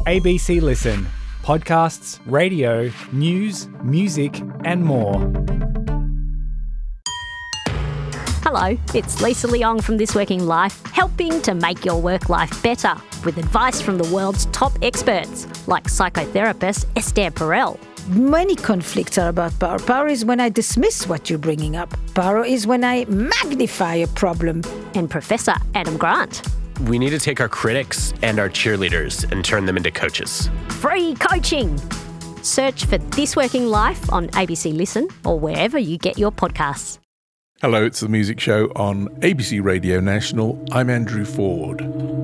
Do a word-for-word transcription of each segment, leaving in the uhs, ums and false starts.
A B C Listen. Podcasts, radio, news, music and more. Hello, it's Lisa Leong from This Working Life, helping to make your work life better with advice from the world's top experts, like psychotherapist Esther Perel. Many conflicts are about power. Power is when I dismiss what you're bringing up. Power is when I magnify a problem. And Professor Adam Grant. We need to take our critics and our cheerleaders and turn them into coaches. Free coaching! Search for This Working Life on A B C Listen or wherever you get your podcasts. Hello, it's the Music Show on A B C Radio National. I'm Andrew Ford.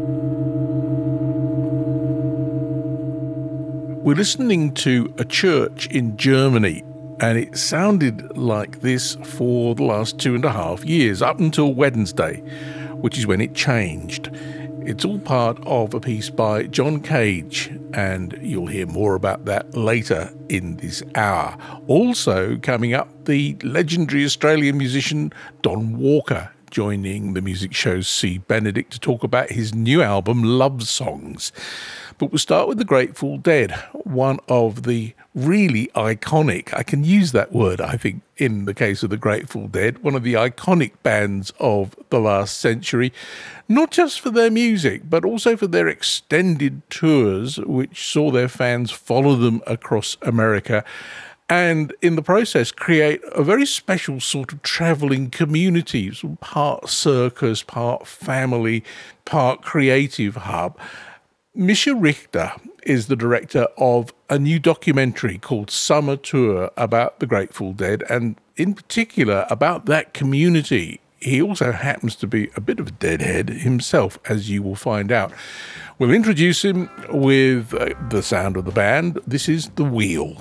We're listening to a church in Germany, and it sounded like this for the last two and a half years, up until Wednesday, which is when it changed. It's all part of a piece by John Cage, and you'll hear more about that later in this hour. Also coming up, the legendary Australian musician Don Walker joining the Music Show's C. Benedict to talk about his new album, Love Songs. But we'll start with the Grateful Dead, one of the really iconic, I can use that word, I think, in the case of the Grateful Dead, one of the iconic bands of the last century, not just for their music, but also for their extended tours, which saw their fans follow them across America, and in the process create a very special sort of travelling community, part circus, part family, part creative hub. Mischa Richter is the director of a new documentary called Summer Tour about the Grateful Dead, and in particular about that community. He also happens to be a bit of a deadhead himself, as you will find out. We'll introduce him with uh, the sound of the band. This is The Wheel.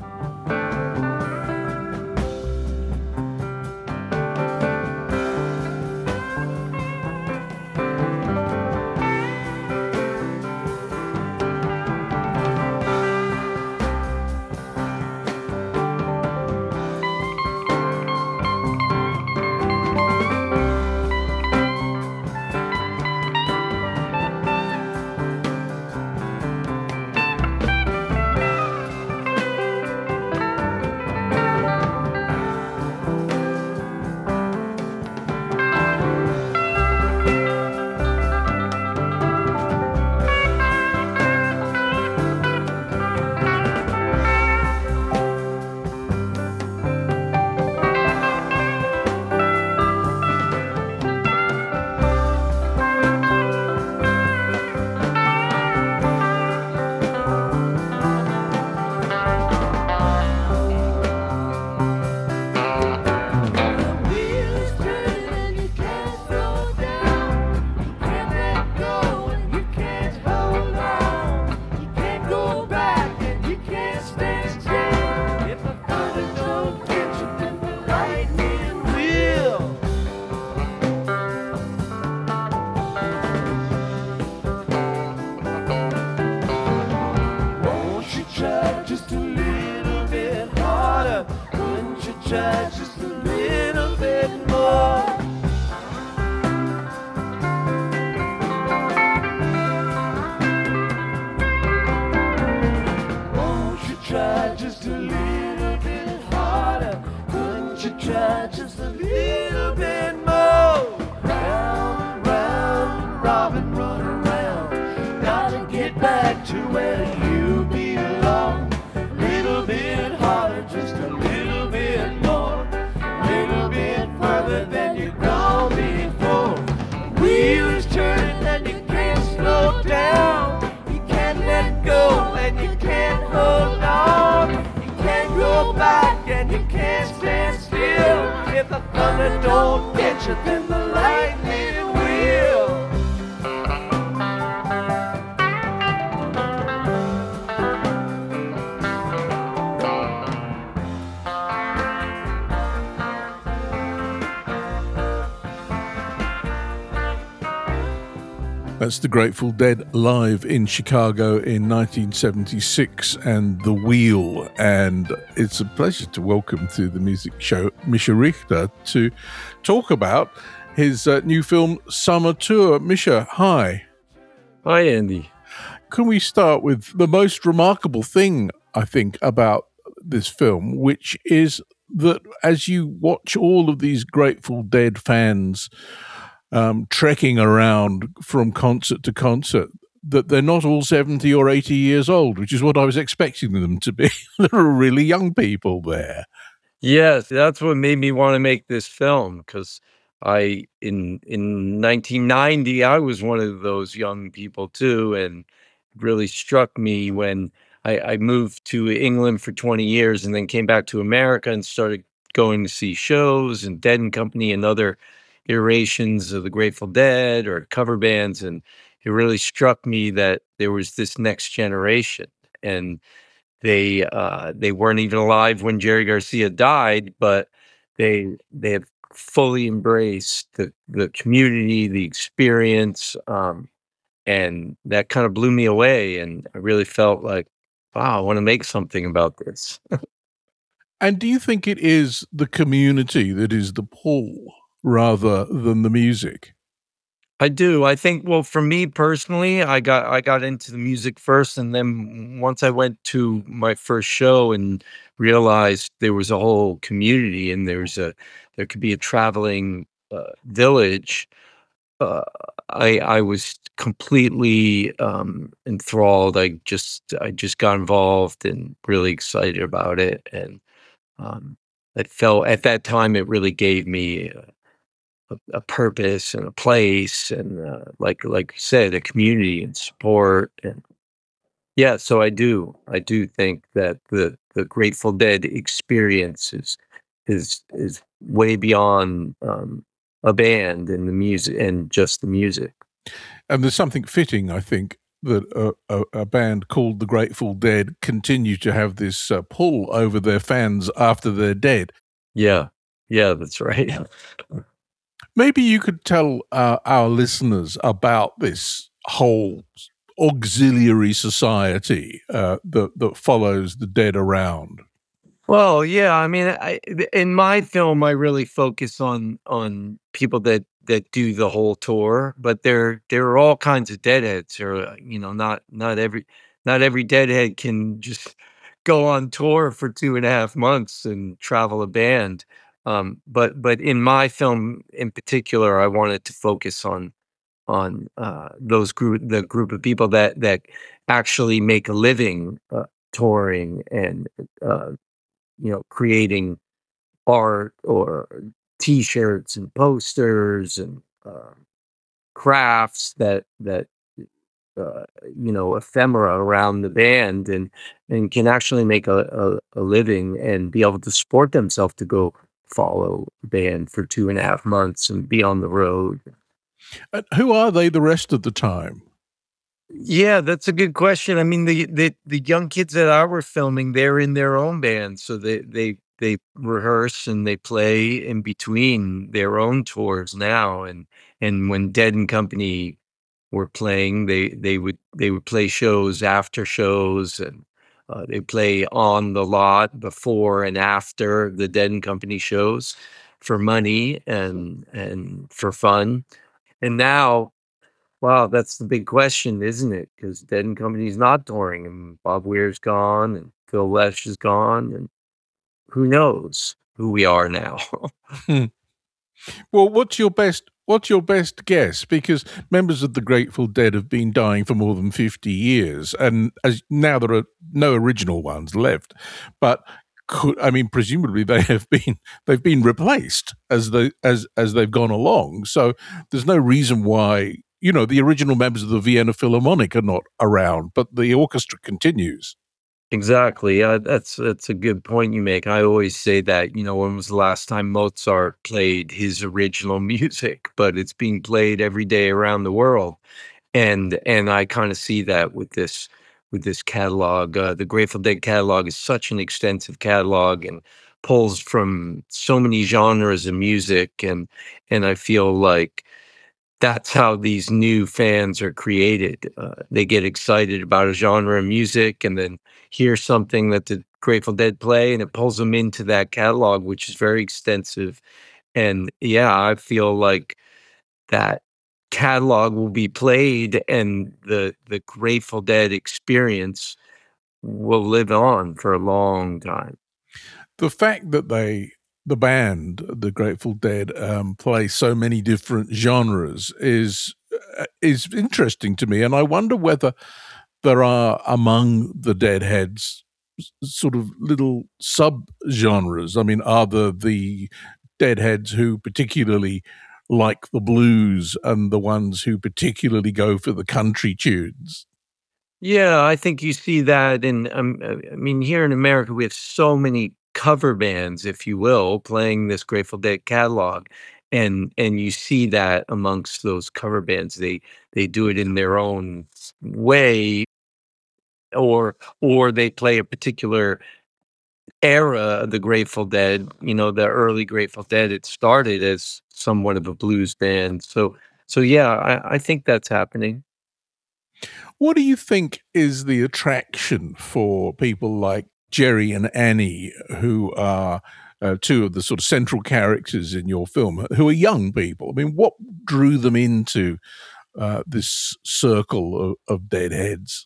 That's the Grateful Dead live in Chicago in nineteen seventy-six and The Wheel. And it's a pleasure to welcome to the Music Show Mischa Richter to talk about his uh, new film, Summer Tour. Mischa, hi. Hi, Andy. can we start with the most remarkable thing, I think, about this film, which is that as you watch all of these Grateful Dead fans um, trekking around from concert to concert, that they're not all seventy or eighty years old, which is what I was expecting them to be. There are really young people there. Yes, that's what made me want to make this film, because I in in nineteen ninety I was one of those young people too, and it really struck me when I, I moved to England for twenty years and then came back to America and started going to see shows and Dead and Company and other iterations of the Grateful Dead or cover bands, and it really struck me that there was this next generation, and they uh, they weren't even alive when Jerry Garcia died, but they they have fully embraced the the community, the experience, um, and that kind of blew me away. And I really felt like, wow, I want to make something about this. And do you think it is the community that is the pull rather than the music? I do. I think, well, for me personally, I got I got into the music first, and then once I went to my first show and realized there was a whole community and there's a there could be a traveling uh, village, uh, I I was completely um, enthralled. I just I just got involved and really excited about it, and um, it felt at that time it really gave me a, a purpose and a place, and uh, like like you said, a community and support. And yeah, so I do I do think that the the Grateful Dead experience is is is way beyond um, a band and the music and just the music. And there's something fitting, I think, that a, a, a band called the Grateful Dead continue to have this uh, pull over their fans after they're dead. Yeah, yeah, that's right. Maybe you could tell uh, our listeners about this whole auxiliary society uh, that, that follows the dead around. Well, yeah, I mean, I in my film, I really focus on on people that that do the whole tour, but there there are all kinds of deadheads. Or you know, not not every not every deadhead can just go on tour for two and a half months and travel a band. Um, but but in my film in particular, I wanted to focus on on uh, those group the group of people that that actually make a living uh, touring and uh, you know, creating art or T-shirts and posters and uh, crafts that that uh, you know, ephemera around the band, and and can actually make a, a, a living and be able to support themselves to go follow the band for two and a half months and be on the road. And who are they the rest of the time? Yeah, that's a good question. I mean, the the the young kids that I were filming, they're in their own band, so they they they rehearse and they play in between their own tours now. And and when Dead and Company were playing, they they would they would play shows after shows, and uh, they play on the lot before and after the Dead and Company shows for money and and for fun. And now, wow, that's the big question, isn't it? Because Dead and Company's not touring, and Bob Weir's gone, and Phil Lesh is gone, and who knows who we are now? Well, what's your best what's your best guess? Because members of the Grateful Dead have been dying for more than fifty years, and as now there are no original ones left. But could, I mean, presumably they have been they've been replaced as they as as they've gone along. So there's no reason why, you know, the original members of the Vienna Philharmonic are not around, but the orchestra continues. Exactly. Yeah, that's that's a good point you make. I always say that, you know, when was the last time Mozart played his original music? But it's being played every day around the world. And and I kind of see that with this with this catalog. Uh, the Grateful Dead catalog is such an extensive catalog and pulls from so many genres of music, and and I feel like that's how these new fans are created. Uh, they get excited about a genre of music and then hear something that the Grateful Dead play, and it pulls them into that catalog, which is very extensive. And yeah, I feel like that catalog will be played, and the the Grateful Dead experience will live on for a long time. The fact that they, the band, the Grateful Dead, um, play so many different genres is uh, is interesting to me, and I wonder whether there are among the Deadheads sort of little sub-genres. I mean, are there the Deadheads who particularly like the blues and the ones who particularly go for the country tunes? Yeah, I think you see that in, um, uh, I mean, here in America, we have so many cover bands, if you will, playing this Grateful Dead catalog. And and you see that amongst those cover bands. They they do it in their own way, or or they play a particular era of the Grateful Dead. You know, the early Grateful Dead, it started as somewhat of a blues band. So so yeah, I, I think that's happening. What do you think is the attraction for people like Jerry and Annie, who are uh, two of the sort of central characters in your film, who are young people? I mean, what drew them into uh, this circle of, of Deadheads?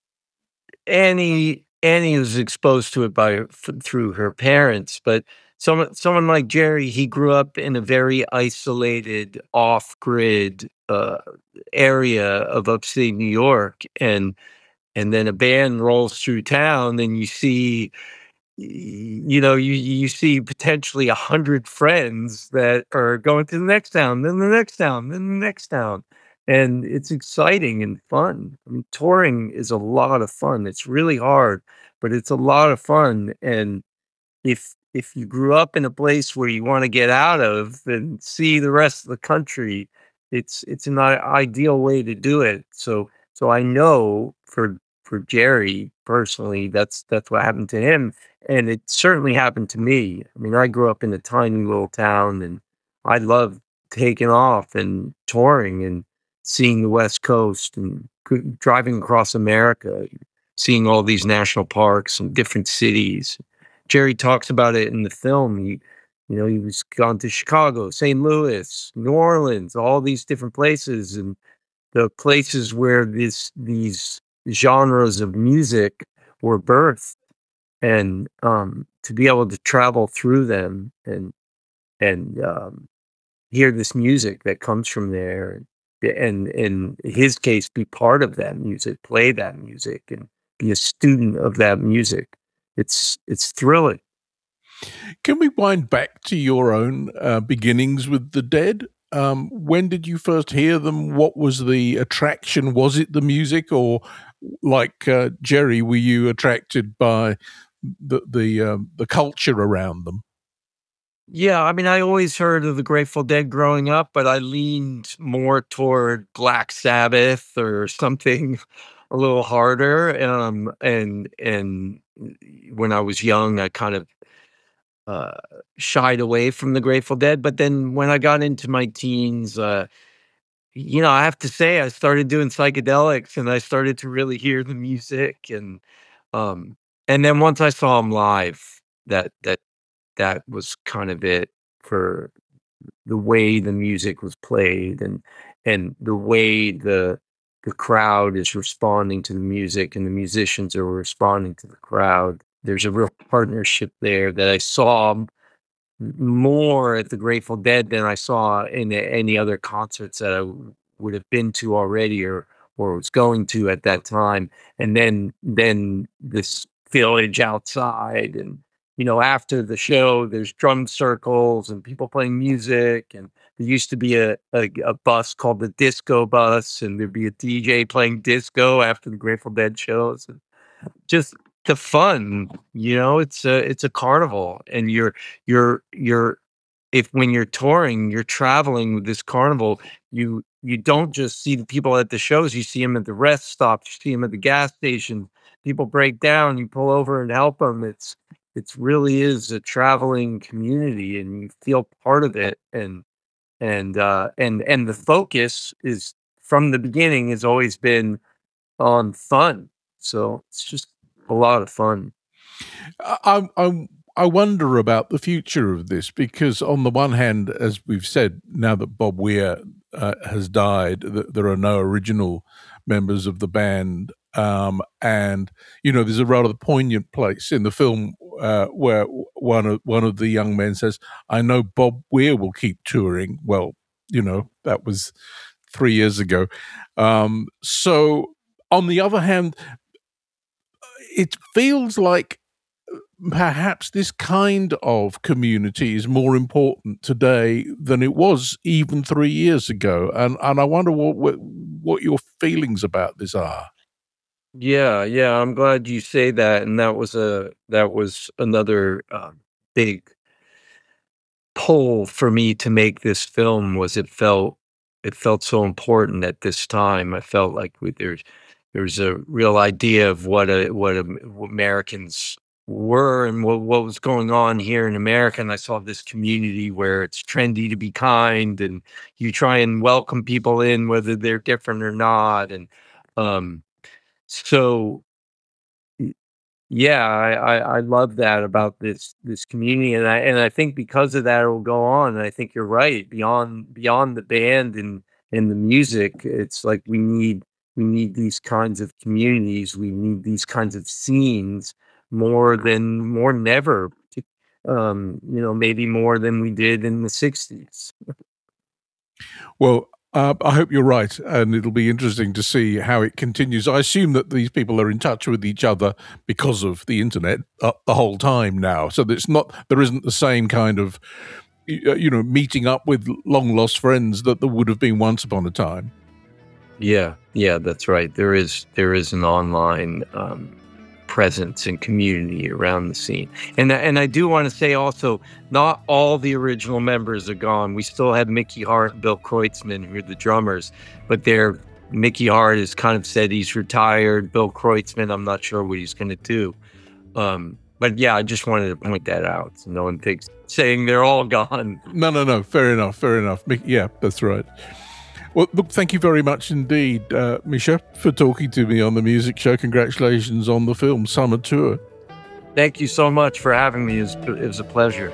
Annie Annie was exposed to it by f through her parents, but someone someone like Jerry, he grew up in a very isolated, off-grid, uh, area of upstate New York, and and then a band rolls through town, and you see, y you know, you you see potentially a hundred friends that are going to the next town, then the next town, then the next town, and it's exciting and fun. I mean, touring is a lot of fun. It's really hard, but it's a lot of fun, and if if you grew up in a place where you wanna get out of and see the rest of the country, it's it's an i ideal way to do it. So so I know for for Jerry, personally, that's that's what happened to him, and it certainly happened to me. I mean, I grew up in a tiny little town, and I loved taking off and touring and seeing the West Coast and g driving across America, seeing all these national parks and different cities. Jerry talks about it in the film. He, you know, he was gone to Chicago, Saint Louis, New Orleans, all these different places, and the places where this these genres of music were birthed, and um, to be able to travel through them and and um, hear this music that comes from there, and in his case, be part of that music, play that music, and be a student of that music. It's it's thrilling. Can we wind back to your own uh, beginnings with the Dead? Um, when did you first hear them? What was the attraction? Was it the music, or like uh, Jerry, were you attracted by the the um, the culture around them? Yeah, I mean, I always heard of the Grateful Dead growing up, but I leaned more toward Black Sabbath or something a little harder. Um, and and when I was young, I kind of uh, shied away from the Grateful Dead. But then when I got into my teens, uh, you know, I have to say, I started doing psychedelics, and I started to really hear the music, and um, and then once I saw them live, that that that was kind of it for the way the music was played, and and the way the the crowd is responding to the music, and the musicians are responding to the crowd. There's a real partnership there that I saw m- more at the Grateful Dead than I saw in a- any other concerts that I w- would have been to already, or or was going to at that time. And then then this village outside, and you know, after the show, there's drum circles and people playing music, and there used to be a, a a bus called the Disco Bus, and there'd be a D J playing disco after the Grateful Dead shows. And just the fun, you know, it's a it's a carnival, and you're you're you're if when you're touring, you're traveling with this carnival, you you don't just see the people at the shows, you see them at the rest stops, you see them at the gas station. People break down, you pull over and help them. It's it's really is a traveling community, and you feel part of it. And and uh, and and the focus is from the beginning has always been on fun. So it's just a lot of fun. I, I I wonder about the future of this, because on the one hand, as we've said, now that Bob Weir uh, has died. There are no original members of the band. Um, and, you know, there's a rather poignant place in the film uh, where one of, one of the young men says, I know Bob Weir will keep touring. Well, you know, that was three years ago. Um, so, on the other hand, it feels like perhaps this kind of community is more important today than it was even three years ago. And and I wonder what what, what your feelings about this are. Yeah, yeah, I'm glad you say that, and that was a that was another uh, big pull for me to make this film. Was it felt it felt so important at this time. I felt like we, there's there's a real idea of what a what, a, what Americans were and what, what was going on here in America. And I saw this community where it's trendy to be kind, and you try and welcome people in whether they're different or not, and um, so yeah, I, I I love that about this this community, and I and I think because of that, it will go on. And I think you're right. Beyond beyond the band and and the music, it's like we need we need these kinds of communities. We need these kinds of scenes more than more than ever. Um, you know, maybe more than we did in the sixties. Well, uh, I hope you're right, and it'll be interesting to see how it continues. I assume that these people are in touch with each other because of the internet uh, the whole time now, so that it's not there isn't the same kind of you know meeting up with long lost friends that there would have been once upon a time. Yeah, yeah, that's right. There is there is an online um, presence and community around the scene, and and I do want to say also, not all the original members are gone. We still have Mickey Hart and Bill Kreutzmann, who are the drummers, but they're Mickey Hart has kind of said he's retired. Bill Kreutzmann, I'm not sure what he's going to do. Um, but yeah, I just wanted to point that out so no one thinks saying they're all gone. No, no, no. Fair enough. Fair enough. Yeah, that's right. Well, look, thank you very much indeed, uh, Misha, for talking to me on the music show. Congratulations on the film Summer Tour. Thank you so much for having me. It was, it was a pleasure.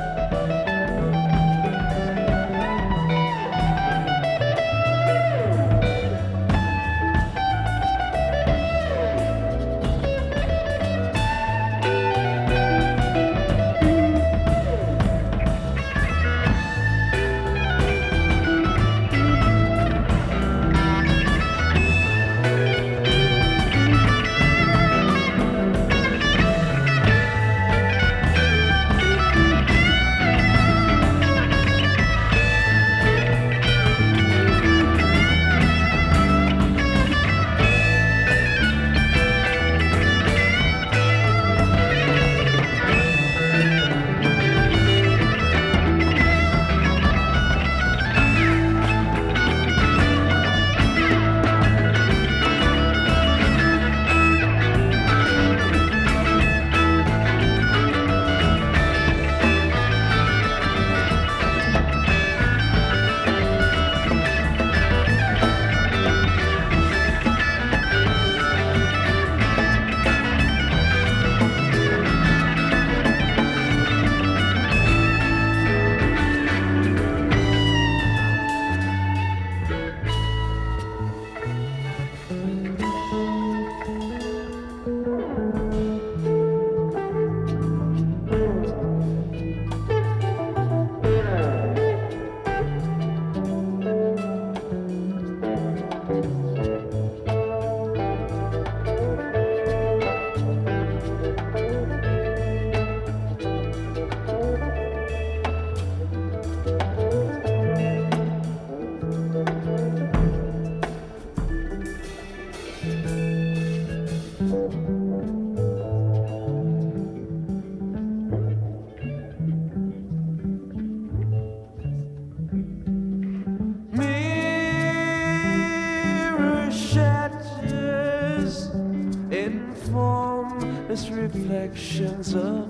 Reflections of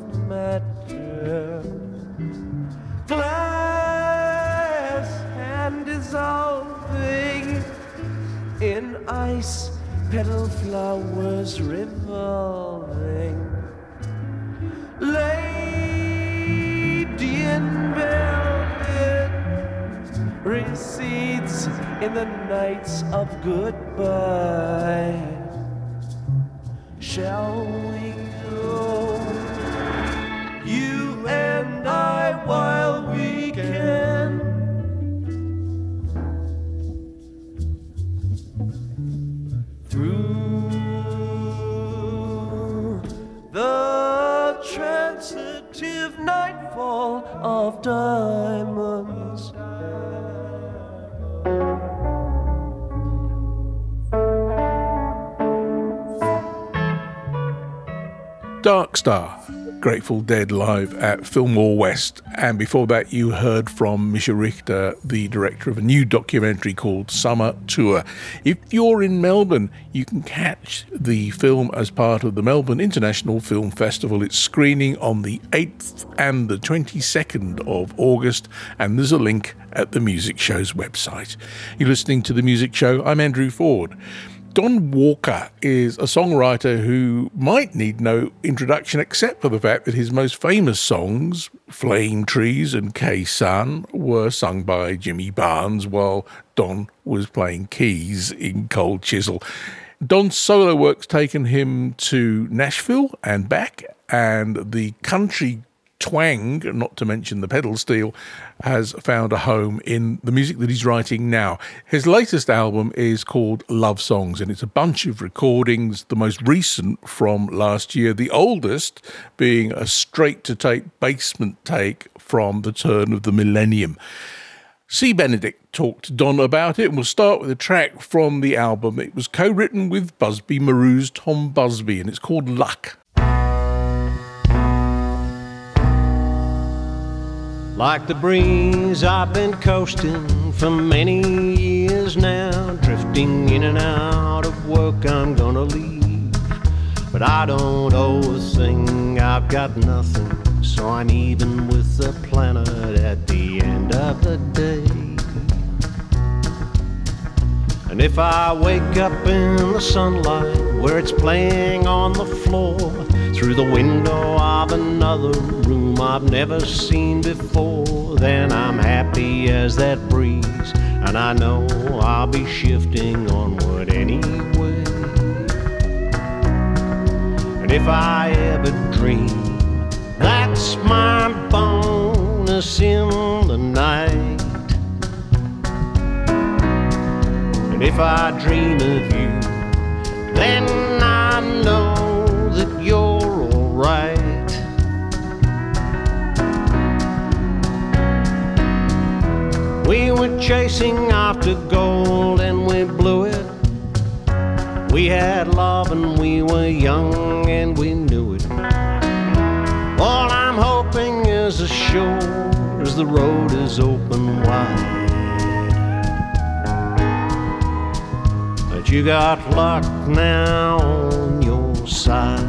matter, glass and dissolving in ice, petal flowers revolving, lady in velvet recedes in the nights of goodbye. Shall we go, you and I, while we can? Through the transitive nightfall of diamonds. Dark Star, Grateful Dead live at Fillmore West. And before that, you heard from Misha Richter, the director of a new documentary called Summer Tour. If you're in Melbourne, you can catch the film as part of the Melbourne International Film Festival. It's screening on the eighth and the twenty-second of August, and there's a link at the Music Show's website. You're listening to The Music Show. I'm Andrew Ford. Don Walker is a songwriter who might need no introduction except for the fact that his most famous songs, Flame Trees and K-Sun, were sung by Jimmy Barnes while Don was playing keys in Cold Chisel. Don's solo work's taken him to Nashville and back, and the country twang, not to mention the pedal steel, has found a home in the music that he's writing now. His latest album is called Love Songs, and it's a bunch of recordings, the most recent from last year, the oldest being a straight-to-tape basement take from the turn of the millennium. C. Benedict talked to Don about it, and we'll start with a track from the album. It was co-written with Busby Maroo's Tom Busby, and it's called Luck. Like the breeze, I've been coasting for many years now, drifting in and out of work, I'm gonna leave. But I don't owe a thing, I've got nothing, so I'm even with the planet at the end of the day. And if I wake up in the sunlight where it's playing on the floor, through the window of another room I've never seen before, then I'm happy as that breeze, and I know I'll be shifting onward anyway. And if I ever dream, that's my bonus in the night. And if I dream of you, then I know that you're alright. We were chasing after gold and we blew it. We had love and we were young and we knew it. All I'm hoping is as sure as the road is open wide, that you got luck now on your side.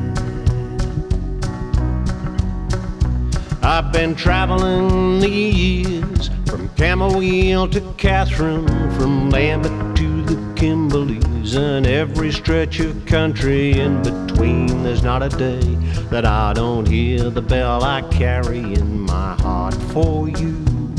I've been traveling the years from Camberwell to Catherine, from Lambert to the Kimberleys, and every stretch of country in between. There's not a day that I don't hear the bell I carry in my heart for you.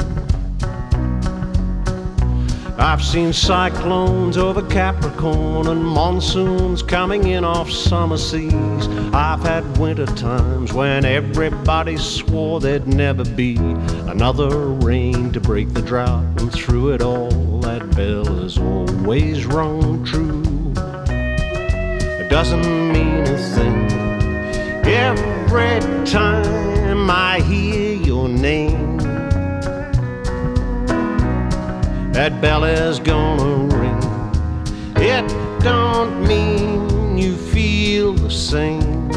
I've seen cyclones over Capricorn and monsoons coming in off summer seas. I've had winter times when everybody swore there'd never be another rain to break the drought, and through it all that bell has always rung true. It doesn't mean a thing every time I hear your name. That bell is gonna ring. It don't mean you feel the same.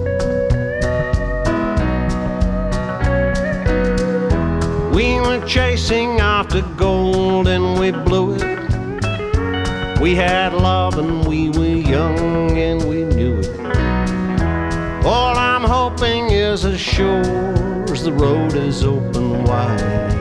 We were chasing after gold and we blew it. We had love and we were young and we knew it. All I'm hoping is as sure as the road is open wide,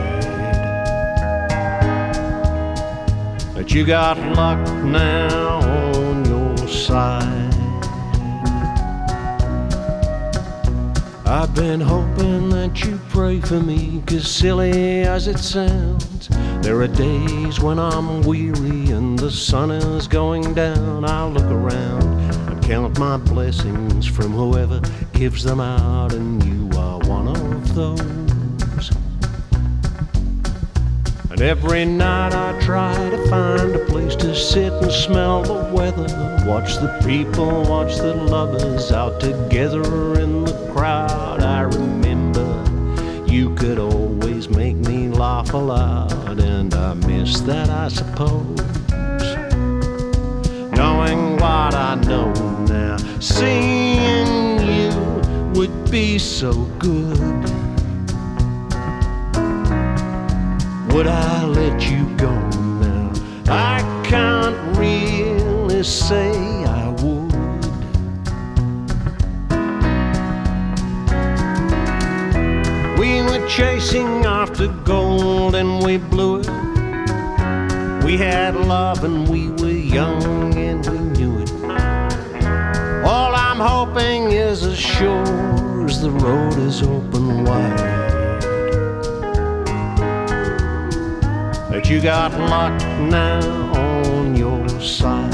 that you got luck now on your side. I've been hoping that that you pray for me, 'cause silly as it sounds, there are days when I'm weary and the sun is going down. I look around and count my blessings from whoever gives them out, and you are one of those. And every night I try to find a place to sit and smell the weather, watch the people, watch the lovers out together in the crowd. I remember you could always make me laugh aloud, and I miss that, I suppose. Knowing what I know now, seeing you would be so good. Would I let you go now? I can't really say I would. We were chasing after gold and we blew it. We had love and we were young and we knew it. All I'm hoping is as sure as the road is open wide, that you got luck now on your side.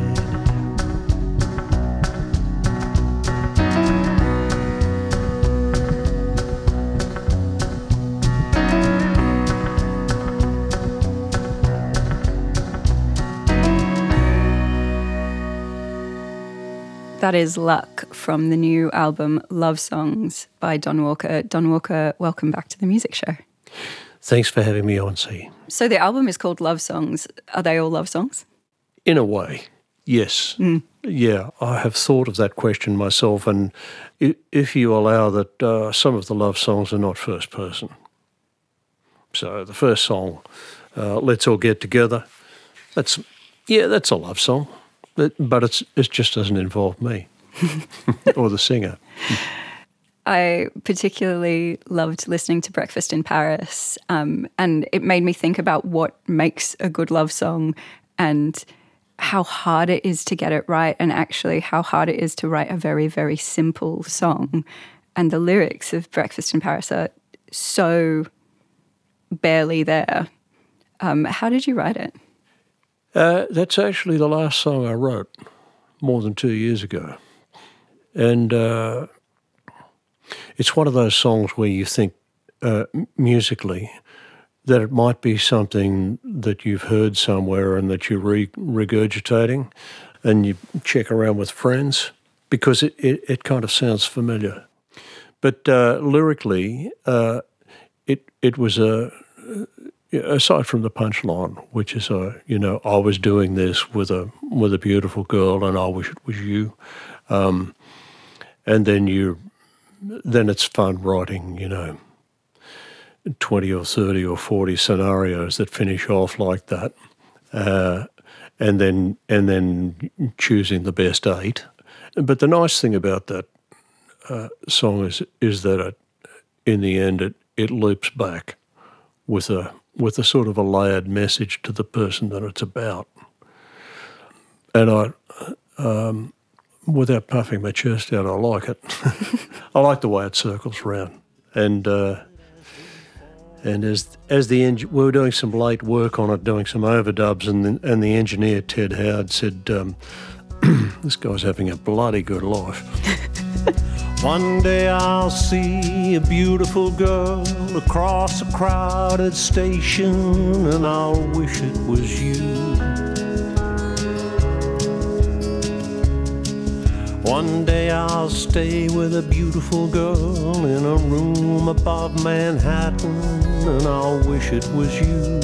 That is Luck from the new album Love Songs by Don Walker. Don Walker, welcome back to the music show. Thanks for having me on, C. So the album is called Love Songs. Are they all love songs? In a way, yes. Mm. Yeah, I have thought of that question myself, and if you allow that uh, some of the love songs are not first person. So the first song, uh, Let's All Get Together, that's, yeah, that's a love song, but, but it's it just doesn't involve me or the singer. I particularly loved listening to Breakfast in Paris, um, and it made me think about what makes a good love song and how hard it is to get it right, and actually how hard it is to write a very, very simple song. And the lyrics of Breakfast in Paris are so barely there. Um, how did you write it? Uh, that's actually the last song I wrote more than two years ago. And uh, it's one of those songs where you think uh, musically that it might be something that you've heard somewhere and that you're re- regurgitating, and you check around with friends because it, it, it kind of sounds familiar. But uh, lyrically, uh, it it was a... aside from the punchline, which is a, you know, I was doing this with a with a beautiful girl and I wish it was you, um, and then you, then it's fun writing, you know, twenty or thirty or forty scenarios that finish off like that, uh, and then and then choosing the best eight. But the nice thing about that uh, song is is that it, in the end, it it loops back with a with a sort of a layered message to the person that it's about. And I, um, without puffing my chest out, I like it. I like the way it circles around. And uh, and as as the eng- we were doing some late work on it, doing some overdubs, and the, and the engineer Ted Howard said, um, "This guy's having a bloody good life." One day I'll see a beautiful girl across a crowded station, and I'll wish it was you. One day I'll stay with a beautiful girl in a room above Manhattan, and I'll wish it was you.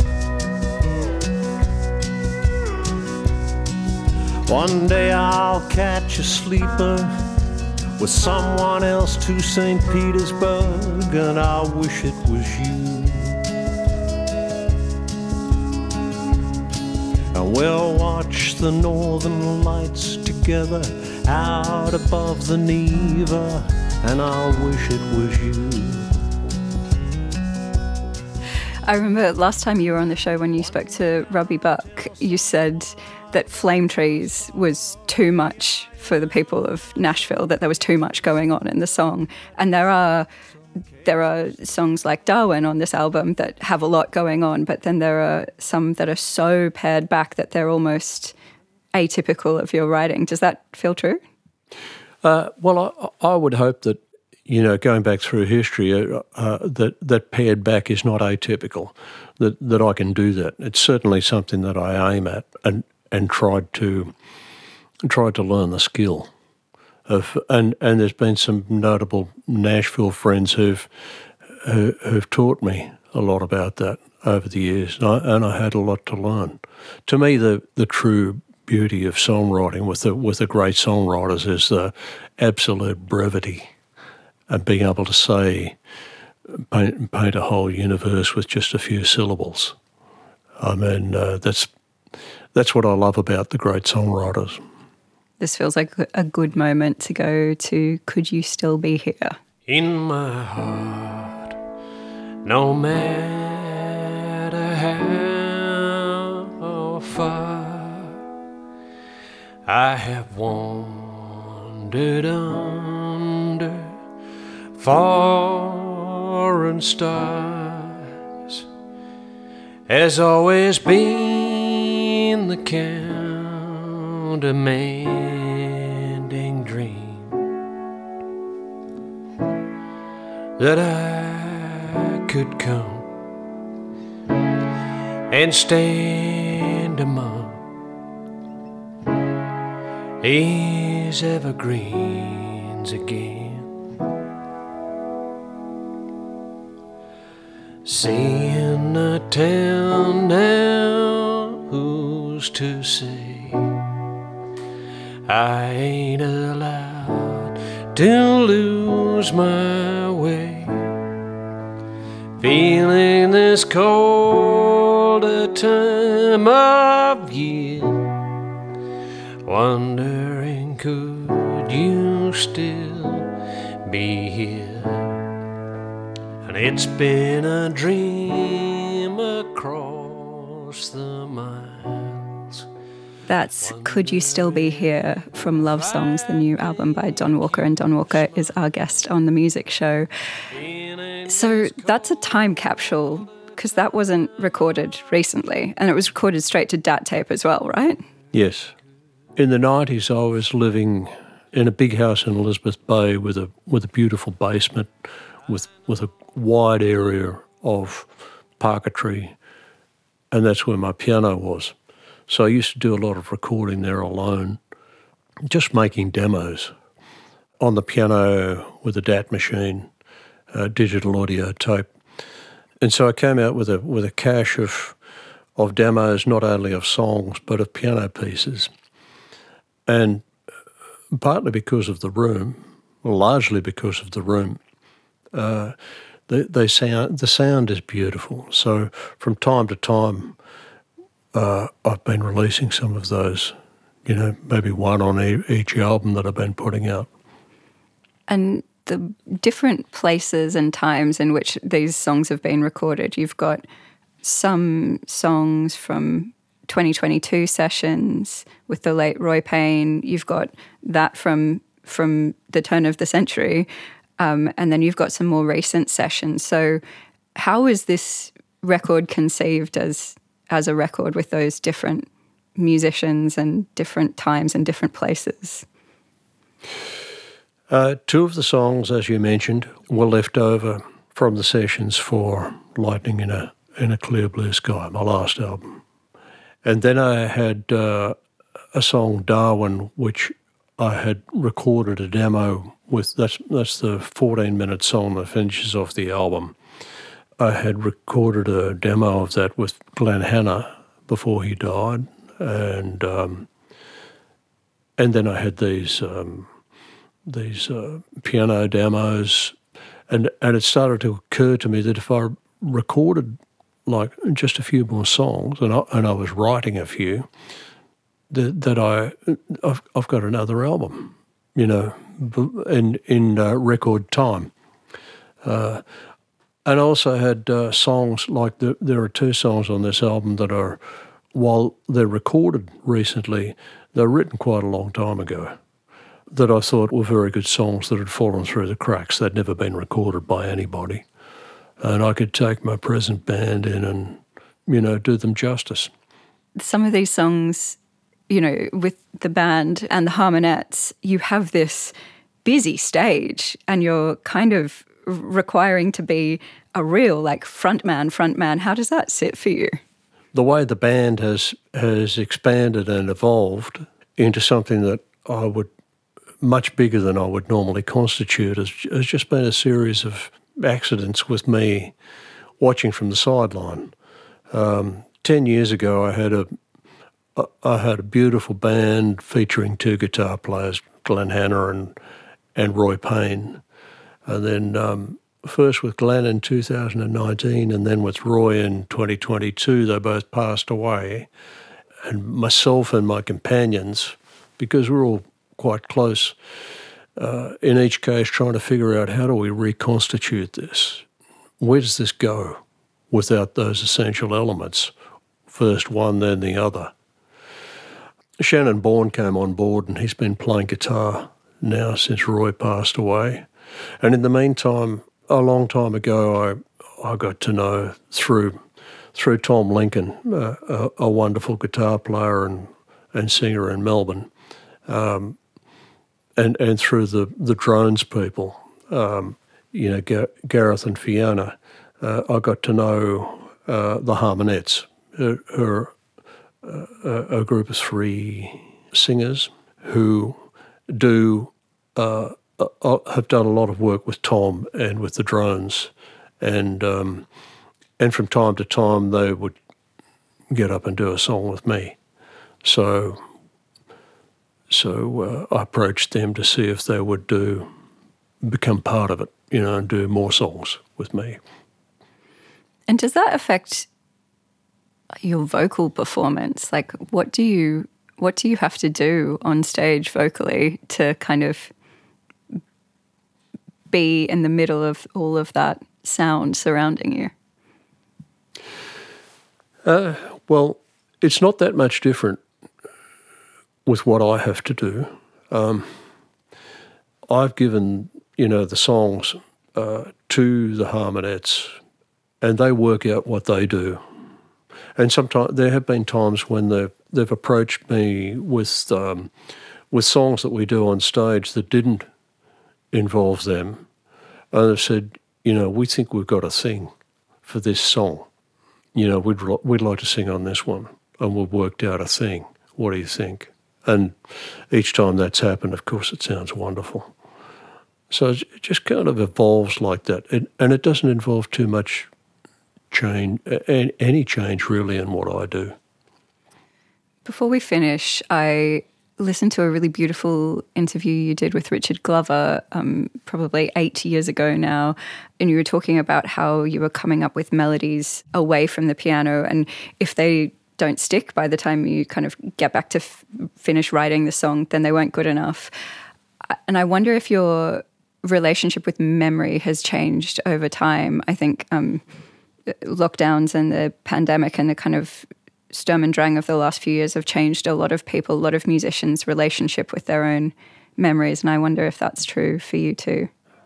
One day I'll catch a sleeper with someone else to Saint Petersburg, and I wish it was you. And we'll watch the northern lights together out above the Neva, and I wish it was you. I remember last time you were on the show when you spoke to Robbie Buck, you said that Flame Trees was too much for the people of Nashville, that there was too much going on in the song. And there are there are songs like Darwin on this album that have a lot going on, but then there are some that are so pared back that they're almost atypical of your writing. Does that feel true? Uh, well, I, I would hope that, you know, going back through history, uh, uh, that that pared back is not atypical, that that I can do that. It's certainly something that I aim at and and tried to tried to learn the skill of. And, and there's been some notable Nashville friends who've who, who've taught me a lot about that over the years, and I, and I had a lot to learn. To me, the the true beauty of songwriting with the with the great songwriters is the absolute brevity and being able to say, paint, paint a whole universe with just a few syllables. I mean, uh, that's that's what I love about the great songwriters. This feels like a good moment to go to Could You Still Be Here? In my heart, no matter how far I have wandered under foreign stars, has always been the countermanding dream that I could come and stand among these evergreens again. Seeing a town now, who's to say I ain't allowed to lose my way? Feeling this colder time of year, wondering could you still be here? And it's been a dream across the miles. That's Could You Still Be Here from Love Songs, the new album by Don Walker. And Don Walker is our guest on The Music Show. So that's a time capsule, because that wasn't recorded recently. And it was recorded straight to DAT tape as well, right? Yes. In the nineties, I was living in a big house in Elizabeth Bay with a with a beautiful basement, with with a wide area of parquetry, and that's where my piano was. So I used to do a lot of recording there alone, just making demos on the piano with a DAT machine, uh, digital audio tape. And so I came out with a with a cache of of demos, not only of songs but of piano pieces. And partly because of the room, largely because of the room, uh, they, they sound the sound is beautiful. So from time to time, uh, I've been releasing some of those, you know, maybe one on e- each album that I've been putting out. And the different places and times in which these songs have been recorded, you've got some songs from twenty twenty-two sessions with the late Roy Payne. You've got that from from the turn of the century, um, and then you've got some more recent sessions. So how is this record conceived as as a record with those different musicians and different times and different places? Uh, two of the songs, as you mentioned, were left over from the sessions for Lightning in a in a Clear Blue Sky, my last album. And then I had uh, a song, Darwin, which I had recorded a demo with. That's that's the fourteen-minute song that finishes off the album. I had recorded a demo of that with Glenn Hanna before he died, and um, and then I had these um, these uh, piano demos, and and it started to occur to me that if I recorded like just a few more songs, and I, and I was writing a few, that, that I, I've, I've got another album, you know, in in uh, record time. Uh, and I also had uh, songs like, the, there are two songs on this album that are, while they're recorded recently, they're written quite a long time ago. that I thought were very good songs that had fallen through the cracks. They'd never been recorded by anybody. And I could take my present band in and, you know, do them justice. Some of these songs, you know, with the band and the harmonettes, you have this busy stage and you're kind of requiring to be a real, like, frontman, frontman. How does that sit for you? The way the band has has expanded and evolved into something that I would, much bigger than I would normally constitute, has, has just been a series of accidents with me watching from the sideline. Um, ten years ago, I had a I had a beautiful band featuring two guitar players, Glenn Hanna and and Roy Payne, and then um, first with Glenn in two thousand nineteen, and then with Roy in twenty twenty-two. They both passed away, and myself and my companions, because we're all quite close, uh, in each case trying to figure out how do we reconstitute this? Where does this go without those essential elements? First one, then the other. Shannon Bourne came on board and he's been playing guitar now since Roy passed away. And in the meantime, a long time ago, I I got to know through through Tom Lincoln, uh, a, a wonderful guitar player and, and singer in Melbourne, um, and and through the, the Drones people, um, you know, Gar- Gareth and Fiona, uh, I got to know uh, the Harmonettes, who are uh, a group of three singers who do uh, uh, have done a lot of work with Tom and with the Drones, and um, and from time to time they would get up and do a song with me. So so uh, I approached them to see if they would do become part of it, you know, and do more songs with me. And does that affect your vocal performance? Like, what do you what do you have to do on stage vocally to kind of be in the middle of all of that sound surrounding you? Uh, well, it's not that much different with what I have to do. Um, I've given, you know, the songs uh, to the Harmonettes, and they work out what they do. And sometimes there have been times when they've, they've approached me with um, with songs that we do on stage that didn't involve them, and they've said, you know, we think we've got a thing for this song. You know, we'd we'd like to sing on this one, and we've worked out a thing. What do you think? And each time that's happened, of course, it sounds wonderful. So it just kind of evolves like that, it, and it doesn't involve too much change, any change really in what I do. Before we finish, I listened to a really beautiful interview you did with Richard Glover um, probably eight years ago now, and you were talking about how you were coming up with melodies away from the piano, and if they don't stick by the time you kind of get back to f- finish writing the song, then they weren't good enough. And I wonder if your relationship with memory has changed over time. I think um, lockdowns and the pandemic and the kind of Sturm und Drang of the last few years have changed a lot of people, a lot of musicians' relationship with their own memories, and I wonder if that's true for you too.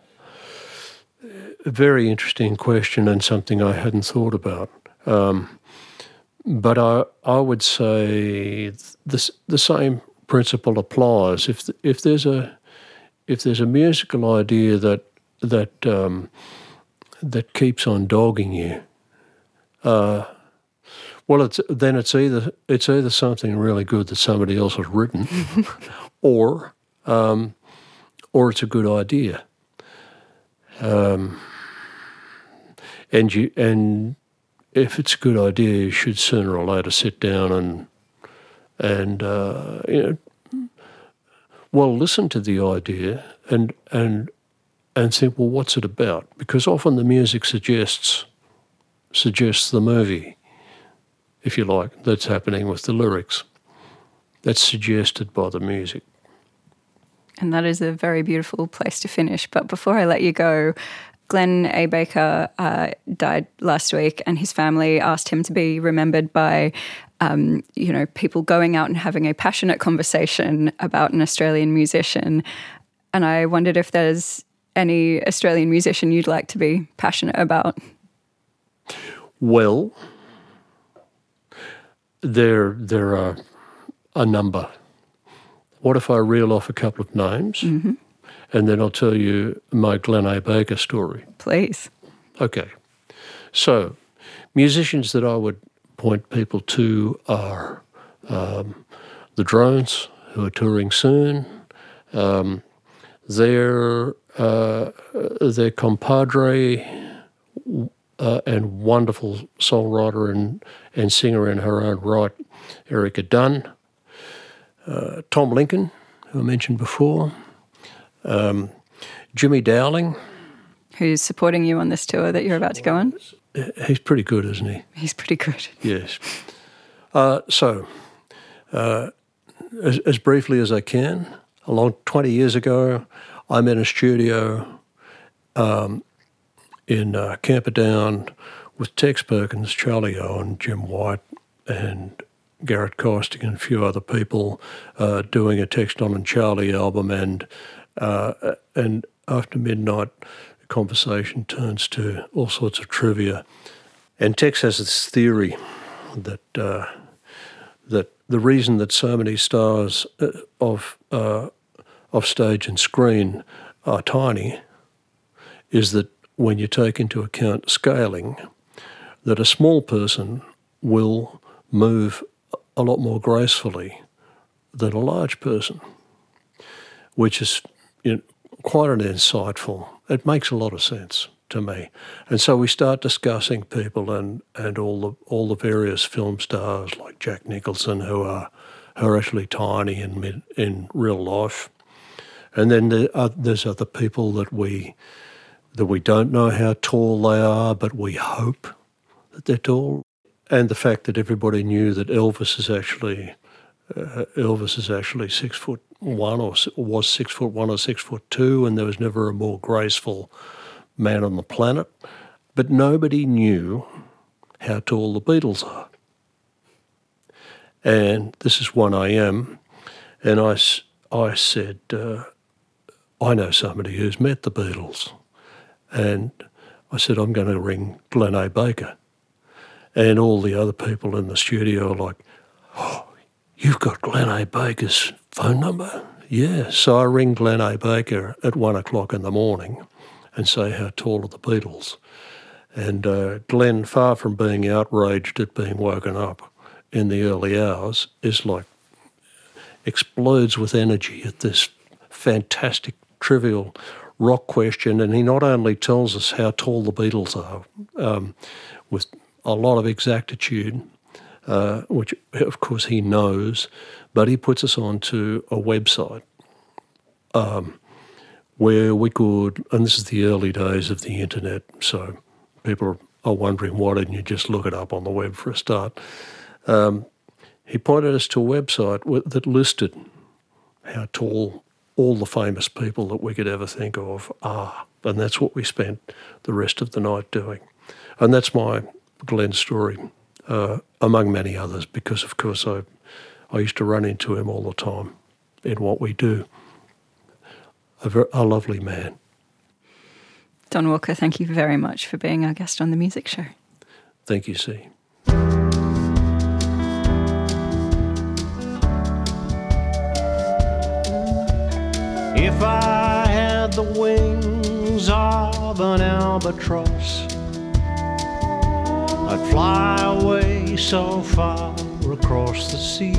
A very interesting question and something I hadn't thought about. Um, but I I would say this, the same principle applies. If if there's a if there's a musical idea that that um, that keeps on dogging you, uh, well, it's then it's either it's either something really good that somebody else has written, or um, or it's a good idea. Um, and you and if it's a good idea, you should sooner or later sit down and and uh, you know, well, listen to the idea and and and think, well, what's it about? Because often the music suggests suggests the movie, if you like, that's happening with the lyrics. That's suggested by the music. And that is a very beautiful place to finish. But before I let you go, Glenn A. Baker uh, died last week, and his family asked him to be remembered by um, you know, people going out and having a passionate conversation about an Australian musician. And I wondered if there's any Australian musician you'd like to be passionate about. Well, there there are a number. What if I reel off a couple of names, mm-hmm. and then I'll tell you my Glenn A. Baker story? Please. Okay. So, musicians that I would point people to are um, the Drones, who are touring soon. Um, their uh, their compadre uh, and wonderful songwriter and, and singer in her own right, Erica Dunn. Uh, Tom Lincoln, who I mentioned before. Um, Jimmy Dowling. Who's supporting you on this tour that you're about to go on? He's pretty good, isn't he? He's pretty good. Yes. Uh, so, uh, as, as briefly as I can, along twenty years ago, I'm in a studio um, in uh, Camperdown with Tex Perkins, Charlie Owen, Jim White, and Garrett Costigan and a few other people uh, doing a Tex Don and Charlie album, and uh, and after midnight, the conversation turns to all sorts of trivia. And Tex has this theory that uh, that the reason that so many stars uh, of uh, of stage and screen are tiny is that when you take into account scaling, that a small person will move a lot more gracefully than a large person, which is, you know, quite an insightful. It makes a lot of sense to me. And so we start discussing people and, and all the all the various film stars like Jack Nicholson who are who are actually tiny in mid, in real life, and then there are, there's other people that we that we don't know how tall they are, but we hope that they're tall. And the fact that everybody knew that Elvis is actually uh, Elvis is actually six foot one or was six foot one or six foot two, and there was never a more graceful man on the planet. But nobody knew how tall the Beatles are. And this is one I am, and I, I said, uh, I know somebody who's met the Beatles. And I said, I'm going to ring Glenn A. Baker. And all the other people in the studio are like, oh, you've got Glenn A. Baker's phone number? Yeah. So I ring Glenn A. Baker at one o'clock in the morning and say, how tall are the Beatles? And uh, Glenn, far from being outraged at being woken up in the early hours, is like, explodes with energy at this fantastic, trivial rock question. And he not only tells us how tall the Beatles are, um, with a lot of exactitude, uh, which of course he knows, but he puts us onto a website um, where we could, and this is the early days of the internet, so people are wondering, why didn't you just look it up on the web for a start? Um, he pointed us to a website that listed how tall all the famous people that we could ever think of are, and that's what we spent the rest of the night doing. And that's my Glenn story, uh, among many others, because of course I, I used to run into him all the time in what we do. A, ver- a lovely man. Don Walker, thank you very much for being our guest on The Music Show. Thank you, C. If I had the wings of an albatross, I'd fly away so far across the sea.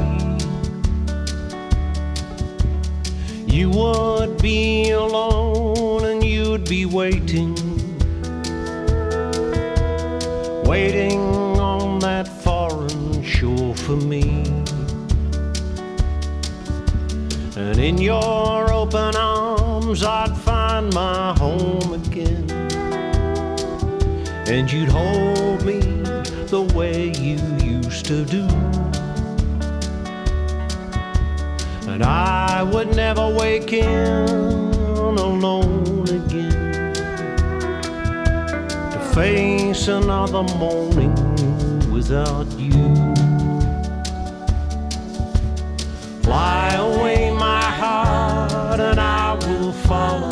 You would be alone and you'd be waiting, waiting on that foreign shore for me. And in your open arms I'd find my home again, and you'd hold me the way you used to do. And I would never waken alone again to face another morning without you. follow.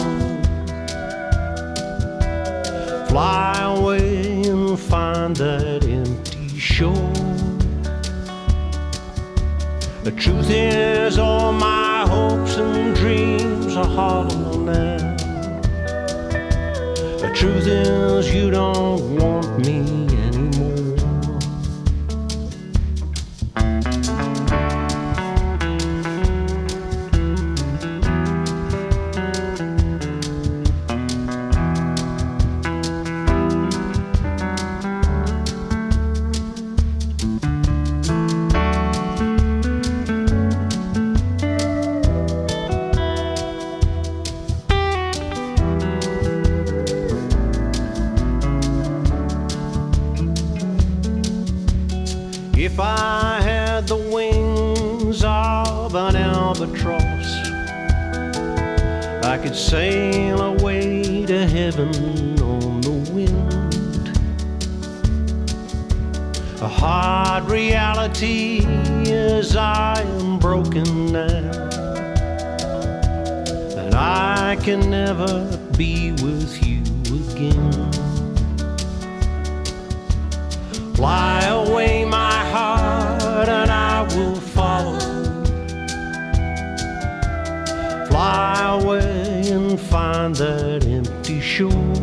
Fly away and find that empty shore. The truth is all my hopes and dreams are hollow now. The truth is you don't want me anymore. If I had the wings of an albatross, I could sail away to heaven on the wind. A hard reality is I am broken now, and I can never be with you again. Fly away my heart and I will follow. Fly away and find that empty shore.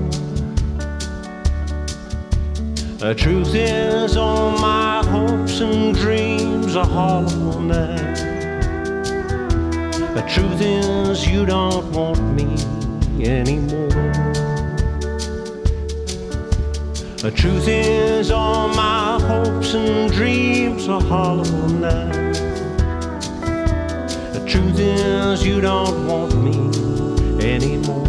The truth is all my hopes and dreams are hollow now. The truth is you don't want me anymore. The truth is all my hopes and dreams are hollow now. The truth is you don't want me anymore.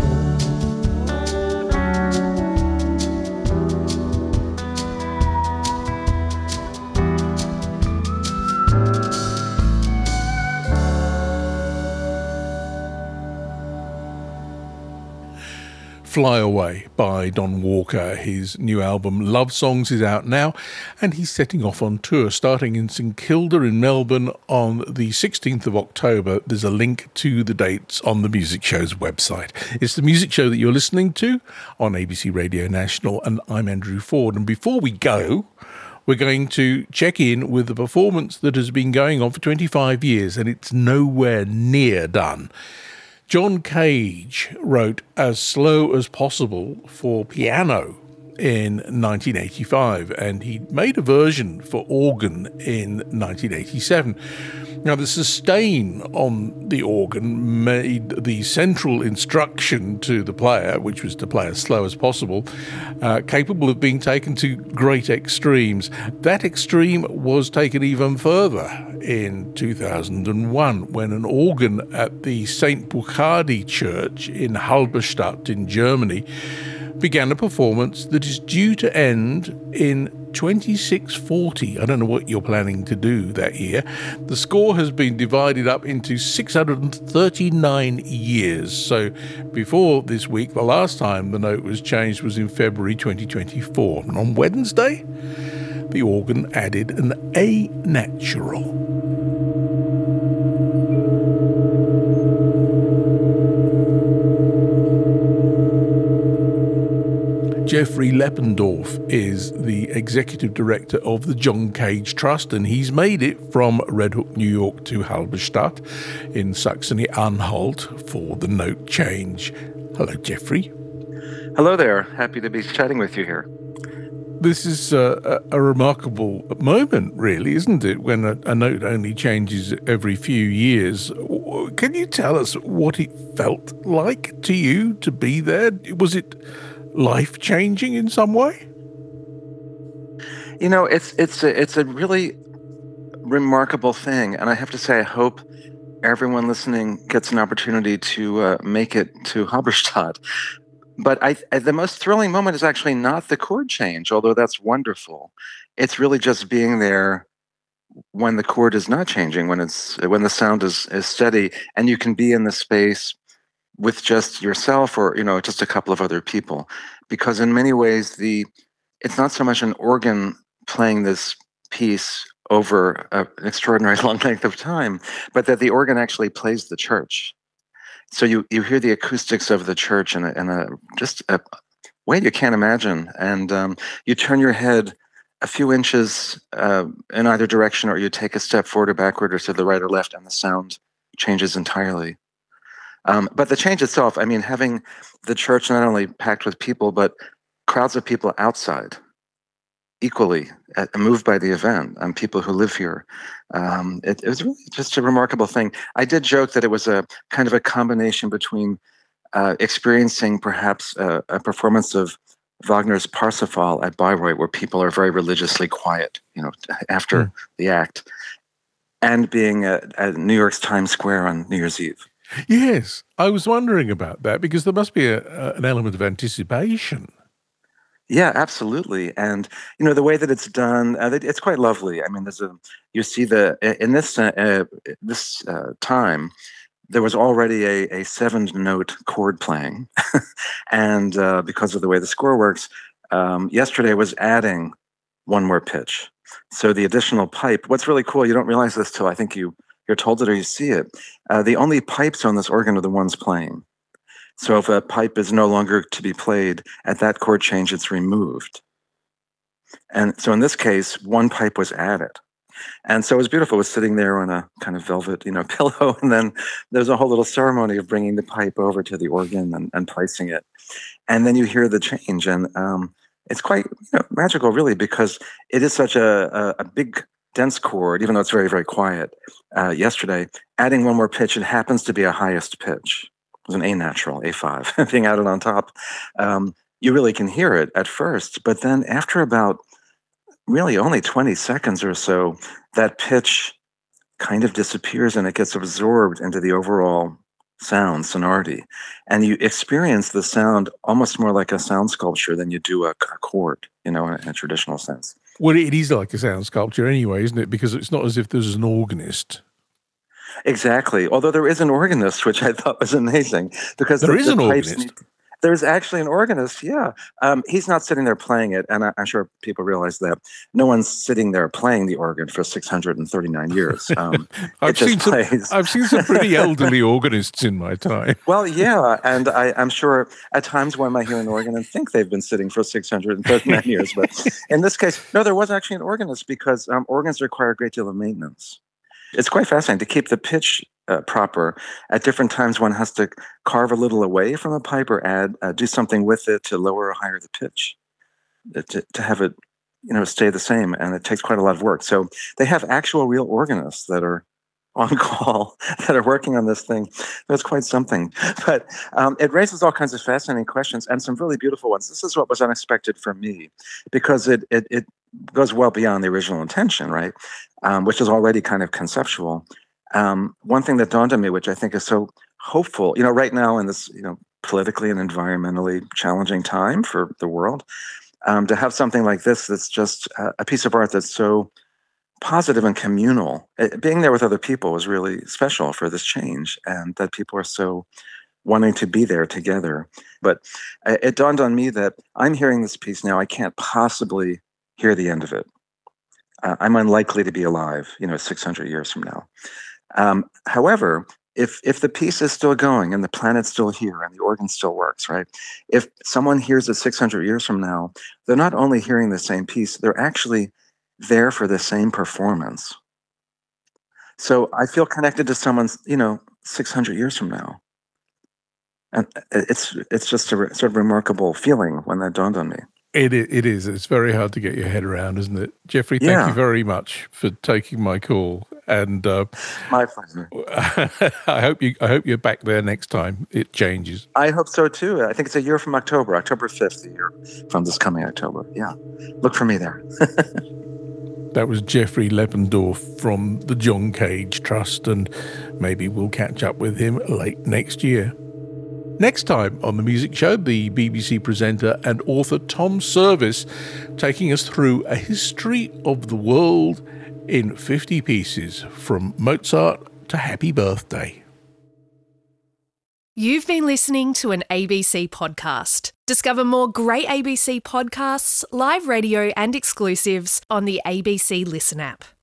Fly Away by Don Walker. His new album Love Songs is out now, and he's setting off on tour, starting in St Kilda in Melbourne on the sixteenth of October. There's a link to the dates on the Music Show's website. It's the Music Show that you're listening to on A B C Radio National, and I'm Andrew Ford. And before we go, we're going to check in with the performance that has been going on for twenty-five years, and it's nowhere near done. John Cage wrote As Slow as Possible for piano in nineteen eighty-five, and he made a version for organ in nineteen eighty-seven. Now, the sustain on the organ made the central instruction to the player, which was to play as slow as possible, uh, capable of being taken to great extremes. That extreme was taken even further in two thousand one, when an organ at the Saint Burchard Church in Halberstadt in Germany began a performance that is due to end in twenty-six forty. I don't know what you're planning to do that year. The score has been divided up into six hundred thirty-nine years. So before this week, the last time the note was changed was in February twenty twenty-four. And on Wednesday, the organ added an A natural. Jeffrey Leppendorf is the executive director of the John Cage Trust, and he's made it from Red Hook, New York to Halberstadt in Saxony-Anhalt for the note change. Hello, Jeffrey. Hello there. Happy to be chatting with you here. This is a, a, a remarkable moment, really, isn't it, when a, a note only changes every few years? Can you tell us what it felt like to you to be there? Was it life-changing in some way? You know, it's it's a, it's a really remarkable thing, and I have to say, I hope everyone listening gets an opportunity to uh, make it to Halberstadt. But I, I, the most thrilling moment is actually not the chord change, although that's wonderful. It's really just being there when the chord is not changing, when it's when the sound is is steady, and you can be in the space with just yourself or, you know, just a couple of other people. Because in many ways, the it's not so much an organ playing this piece over a, an extraordinary long length of time, but that the organ actually plays the church. so you, you hear the acoustics of the church in a, in a just a way you can't imagine. And um, you turn your head a few inches uh, in either direction, or you take a step forward or backward or to the right or left, and the sound changes entirely. Um, but the change itself, I mean, having the church not only packed with people, but crowds of people outside, equally uh, moved by the event, and people who live here. Um, it, it was really just a remarkable thing. I did joke that it was a kind of a combination between uh, experiencing perhaps a, a performance of Wagner's Parsifal at Bayreuth, where people are very religiously quiet, you know, after mm. the act, and being at, at New York's Times Square on New Year's Eve. Yes, I was wondering about that, because there must be a, a, an element of anticipation. Yeah, absolutely. And, you know, the way that it's done, uh, it's quite lovely. I mean, there's a, you see the, in this, uh, this uh, time, there was already a, a seven-note chord playing. And uh, because of the way the score works, um, yesterday was adding one more pitch. So the additional pipe, what's really cool, you don't realize this till I think you, you're told it or you see it. Uh, the only pipes on this organ are the ones playing. So if a pipe is no longer to be played, at that chord change, it's removed. And so in this case, one pipe was added. And so it was beautiful. It was sitting there on a kind of velvet, you know, pillow. And then there's a whole little ceremony of bringing the pipe over to the organ and, and placing it. And then you hear the change. And um, it's quite you know, magical, really, because it is such a, a, a big, dense chord, even though it's very, very quiet. Uh, yesterday, adding one more pitch, it happens to be a highest pitch. It was an A natural, A five, being added on top. Um, you really can hear it at first, but then after about really only twenty seconds or so, that pitch kind of disappears and it gets absorbed into the overall sound, sonority. And you experience the sound almost more like a sound sculpture than you do a, a chord, you know, in a, in a traditional sense. Well, it is like a sound sculpture anyway, isn't it? Because it's not as if there's an organist. Exactly. Although there is an organist, which I thought was amazing, because there the, is the an pipes organist. Need, there's actually an organist. Yeah, um, he's not sitting there playing it, and I, I'm sure people realize that no one's sitting there playing the organ for six hundred thirty-nine years. Um, I've it just seen plays. some, I've seen some pretty elderly organists in my time. Well, yeah, and I, I'm sure at times one might hear an organ and think they've been sitting for six hundred thirty-nine years, but in this case, no, there was actually an organist, because um, organs require a great deal of maintenance. It's quite fascinating to keep the pitch uh, proper. At different times, one has to carve a little away from a pipe or add, uh, do something with it to lower or higher the pitch, to, to have it, you know, stay the same. And it takes quite a lot of work. So they have actual real organists that are on call, that are working on this thing. That's quite something. But um, it raises all kinds of fascinating questions and some really beautiful ones. This is what was unexpected for me, because it it, it goes well beyond the original intention, right? Um, which is already kind of conceptual. Um, one thing that dawned on me, which I think is so hopeful, you know, right now in this, you know, politically and environmentally challenging time for the world, um, to have something like this that's just a, a piece of art that's so positive and communal. It, being there with other people was really special for this change, and that people are so wanting to be there together. But it, it dawned on me that I'm hearing this piece now. I can't possibly hear the end of it. Uh, I'm unlikely to be alive, you know, six hundred years from now. Um, however, if if the piece is still going and the planet's still here and the organ still works, right? If someone hears it six hundred years from now, they're not only hearing the same piece, they're actually there for the same performance. So I feel connected to someone's, you know, six hundred years from now. And it's it's just a re- sort of remarkable feeling when that dawned on me. It it is. It's very hard to get your head around, isn't it? Jeffrey, thank Yeah. you very much for taking my call. And uh, My pleasure. I hope you I hope you're back there next time it changes. I hope so too. I think it's a year from October, October fifth, a year from this coming October. Yeah. Look for me there. That was Jeffrey Leppendorf from the John Cage Trust, and maybe we'll catch up with him late next year. Next time on The Music Show, the B B C presenter and author Tom Service taking us through a history of the world in fifty pieces, from Mozart to Happy Birthday. You've been listening to an A B C podcast. Discover more great A B C podcasts, live radio and exclusives on the A B C Listen app.